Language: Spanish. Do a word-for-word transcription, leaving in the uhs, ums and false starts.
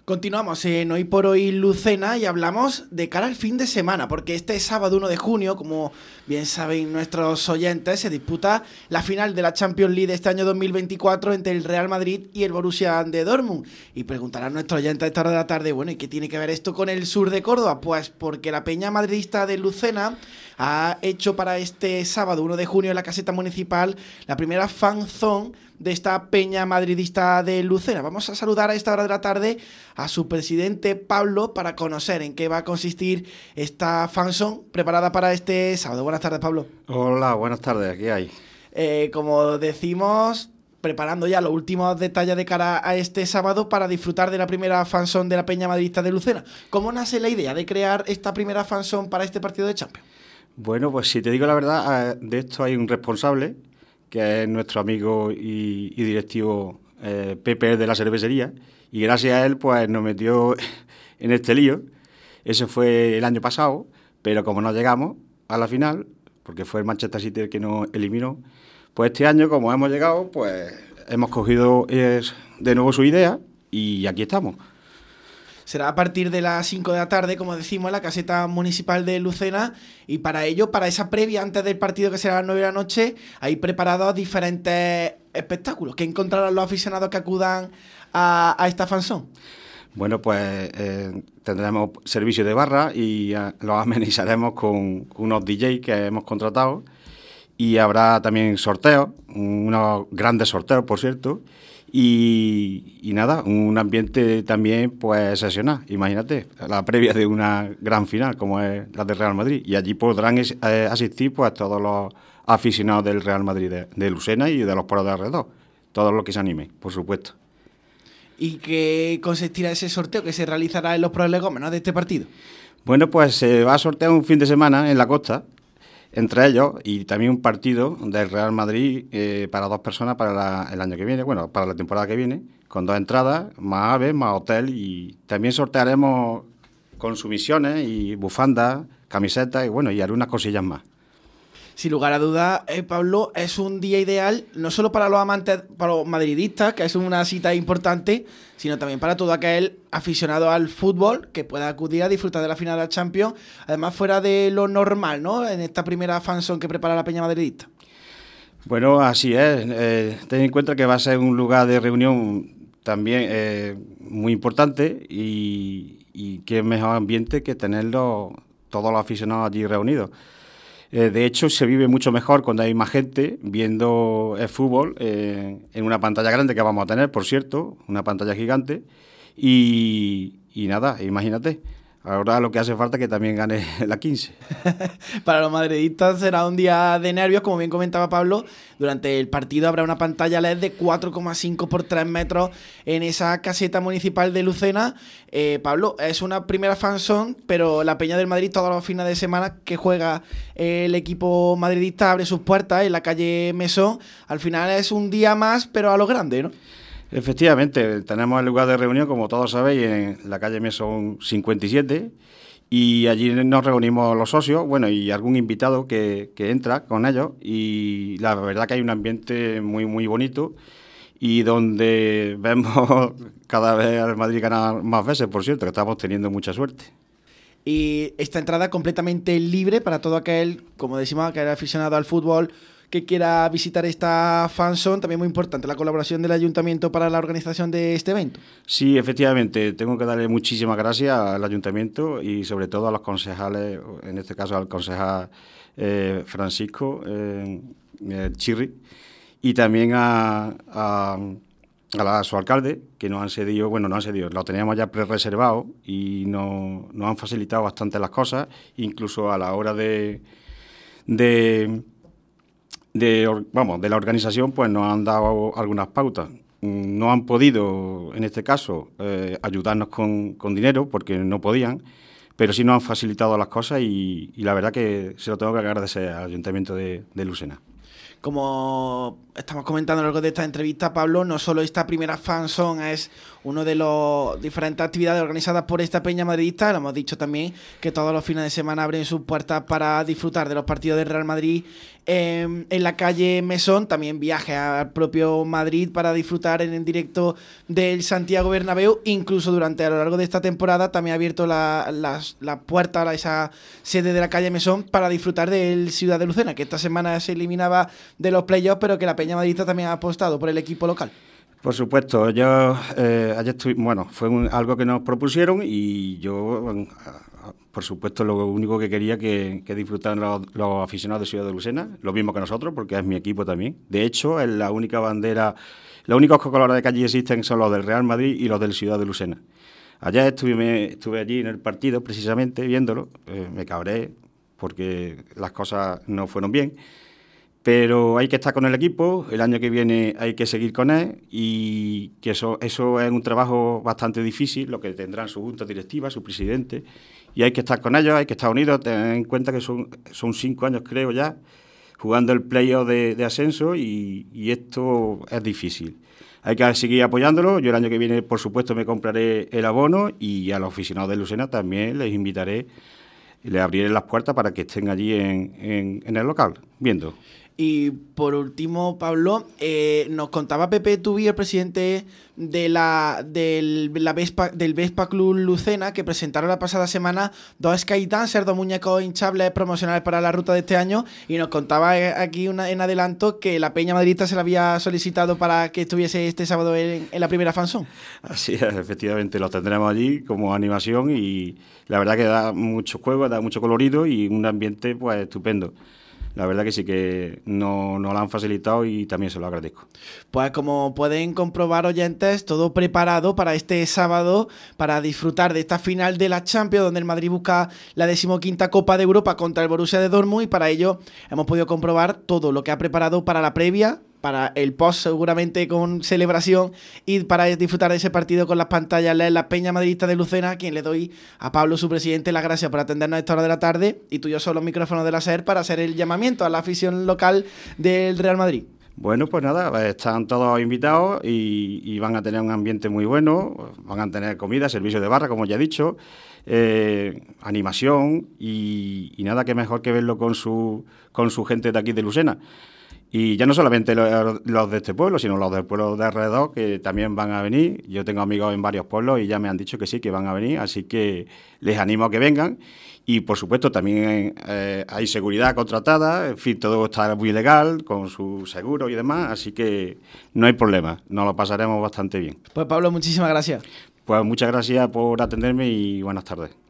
Continuamos en Hoy por Hoy Lucena y hablamos de cara al fin de semana, porque este sábado uno de junio, como bien saben nuestros oyentes, se disputa la final de la Champions League de este año dos mil veinticuatro entre el Real Madrid y el Borussia de Dortmund. Y preguntarán nuestros oyentes a esta hora de la tarde, bueno, ¿y qué tiene que ver esto con el sur de Córdoba? Pues porque la peña madridista de Lucena ha hecho para este sábado uno de junio en la caseta municipal la primera fan zone de esta peña madridista de Lucena. Vamos a saludar a esta hora de la tarde a su presidente Pablo para conocer en qué va a consistir esta fanzone preparada para este sábado. Buenas tardes, Pablo. Hola, buenas tardes, ¿qué hay? Eh, como decimos, preparando ya los últimos detalles de cara a este sábado para disfrutar de la primera fanzone de la peña madridista de Lucena. ¿Cómo nace la idea de crear esta primera fanzone para este partido de Champions? Bueno, pues si te digo la verdad, de esto hay un responsable, que es nuestro amigo y, y directivo eh, Pepe de la cervecería, y gracias a él pues nos metió en este lío. Ese fue el año pasado, pero como no llegamos a la final, porque fue el Manchester City el que nos eliminó, pues este año, como hemos llegado, pues hemos cogido eh, de nuevo su idea y aquí estamos. Será a partir de las cinco de la tarde, como decimos, en la caseta municipal de Lucena, y para ello, para esa previa antes del partido que será a las nueve de la noche, hay preparados diferentes espectáculos que encontrarán los aficionados que acudan a, a esta fanzone. Bueno, pues eh, tendremos servicio de barra y eh, los amenizaremos con unos D J que hemos contratado, y habrá también sorteos, unos grandes sorteos, por cierto. Y, y nada, un ambiente también pues excepcional, imagínate, la previa de una gran final como es la del Real Madrid, y allí podrán es, eh, asistir pues todos los aficionados del Real Madrid de, de Lucena y de los pueblos de alrededor, todos los que se animen, por supuesto. ¿Y qué consistirá ese sorteo que se realizará en los prolegómenos de este partido? Bueno, pues se va a sortear un fin de semana en la costa, entre ellos, y también un partido del Real Madrid eh, para dos personas para la, el año que viene, bueno, para la temporada que viene, con dos entradas, más aves, más hotel, y también sortearemos consumiciones y bufandas, camisetas y bueno, y algunas cosillas más. Sin lugar a dudas, eh, Pablo, es un día ideal no solo para los amantes, para los madridistas, que es una cita importante, sino también para todo aquel aficionado al fútbol que pueda acudir a disfrutar de la final de la Champions, además fuera de lo normal, ¿no?, en esta primera fanzone que prepara la peña madridista. Bueno, así es. Eh, ten en cuenta que va a ser un lugar de reunión también eh, muy importante, y, y qué mejor ambiente que tenerlo todos los aficionados allí reunidos. Eh, de hecho, se vive mucho mejor cuando hay más gente viendo el fútbol eh, en una pantalla grande que vamos a tener, por cierto, una pantalla gigante. Y, y nada, imagínate, ahora lo que hace falta es que también gane la quince. Para los madridistas será un día de nervios, como bien comentaba Pablo. Durante el partido habrá una pantalla L E D de cuatro coma cinco por tres metros en esa caseta municipal de Lucena. Eh, Pablo, es una primera fanzone, pero la Peña del Madrid todos los fines de semana que juega el equipo madridista abre sus puertas en la calle Mesón. Al final es un día más, pero a lo grande, ¿no? Efectivamente, tenemos el lugar de reunión, como todos sabéis, en la calle Mesón cincuenta y siete, y allí nos reunimos los socios, bueno, y algún invitado que, que entra con ellos, y la verdad que hay un ambiente muy, muy bonito, y donde vemos cada vez al Madrid ganar más veces, por cierto, que estamos teniendo mucha suerte. Y esta entrada completamente libre para todo aquel, como decimos, aquel aficionado al fútbol que quiera visitar esta fanzone. También muy importante la colaboración del Ayuntamiento para la organización de este evento. Sí, efectivamente, tengo que darle muchísimas gracias al Ayuntamiento y sobre todo a los concejales, en este caso al concejal eh, Francisco eh, eh, Chirri, y también a, a, a, la, a su alcalde, que nos han cedido, bueno, nos han cedido, lo teníamos ya pre-reservado y nos, nos han facilitado bastante las cosas, incluso a la hora de... de De, vamos, de la organización, pues nos han dado algunas pautas. No han podido, en este caso, eh, ayudarnos con, con dinero, porque no podían, pero sí nos han facilitado las cosas y, y la verdad que se lo tengo que agradecer al Ayuntamiento de, de Lucena. Como estamos comentando a lo largo de esta entrevista, Pablo, no solo esta primera fanzone es uno de los diferentes actividades organizadas por esta peña madridista. Lo hemos dicho también que todos los fines de semana abren sus puertas para disfrutar de los partidos del Real Madrid eh, en la calle Mesón. También viaje al propio Madrid para disfrutar en, en directo del Santiago Bernabéu. Incluso durante a lo largo de esta temporada también ha abierto la, la, la puerta a esa sede de la calle Mesón para disfrutar del Ciudad de Lucena, que esta semana se eliminaba de los playoffs, pero que la peña madridista también ha apostado por el equipo local. Por supuesto, yo eh, ayer estuve, bueno, fue un, algo que nos propusieron y yo, por supuesto, lo único que quería que, que disfrutaran los, los aficionados de Ciudad de Lucena, lo mismo que nosotros, porque es mi equipo también. De hecho, es la única bandera, los únicos colores de calle que existen son los del Real Madrid y los del Ciudad de Lucena. Ayer estuve, me, estuve allí en el partido, precisamente, viéndolo, eh, me cabré porque las cosas no fueron bien. Pero hay que estar con el equipo, el año que viene hay que seguir con él y que eso, eso es un trabajo bastante difícil, lo que tendrán su junta directiva, su presidente, y hay que estar con ellos, hay que estar unidos, tener en cuenta que son, son cinco años creo ya, jugando el playoff de, de ascenso y, y esto es difícil. Hay que seguir apoyándolo, yo el año que viene por supuesto me compraré el abono y a los aficionados de Lucena también les invitaré y les abriré las puertas para que estén allí en, en, en el local, viendo. Y por último, Pablo, eh, nos contaba Pepe Tubi, el presidente de la, del, la Vespa, del Vespa Club Lucena, que presentaron la pasada semana dos Sky Dancers, dos muñecos hinchables promocionales para la ruta de este año, y nos contaba aquí una, en adelanto que la peña madridista se la había solicitado para que estuviese este sábado en, en la primera fanzón. Así es, efectivamente, los tendremos allí como animación y la verdad que da mucho juego, da mucho colorido y un ambiente pues estupendo. La verdad que sí que nos no lo han facilitado y también se lo agradezco. Pues como pueden comprobar, oyentes, todo preparado para este sábado, para disfrutar de esta final de la Champions, donde el Madrid busca la decimoquinta Copa de Europa contra el Borussia de Dortmund, y para ello hemos podido comprobar todo lo que ha preparado para la previa, para el post seguramente con celebración y para disfrutar de ese partido con las pantallas L E D, la peña madridista de Lucena, a quien le doy a Pablo, su presidente, las gracias por atendernos a esta hora de la tarde, y tuyo son los micrófonos de la SER para hacer el llamamiento a la afición local del Real Madrid. Bueno, pues nada, están todos invitados y, y van a tener un ambiente muy bueno, van a tener comida, servicio de barra, como ya he dicho, eh, animación y, y nada que mejor que verlo con su, con su gente de aquí de Lucena. Y ya no solamente los, los de este pueblo, sino los del pueblo de alrededor, que también van a venir. Yo tengo amigos en varios pueblos y ya me han dicho que sí, que van a venir, así que les animo a que vengan. Y, por supuesto, también eh, hay seguridad contratada, en fin, todo está muy legal, con su seguro y demás, así que no hay problema, nos lo pasaremos bastante bien. Pues, Pablo, muchísimas gracias. Pues muchas gracias por atenderme y buenas tardes.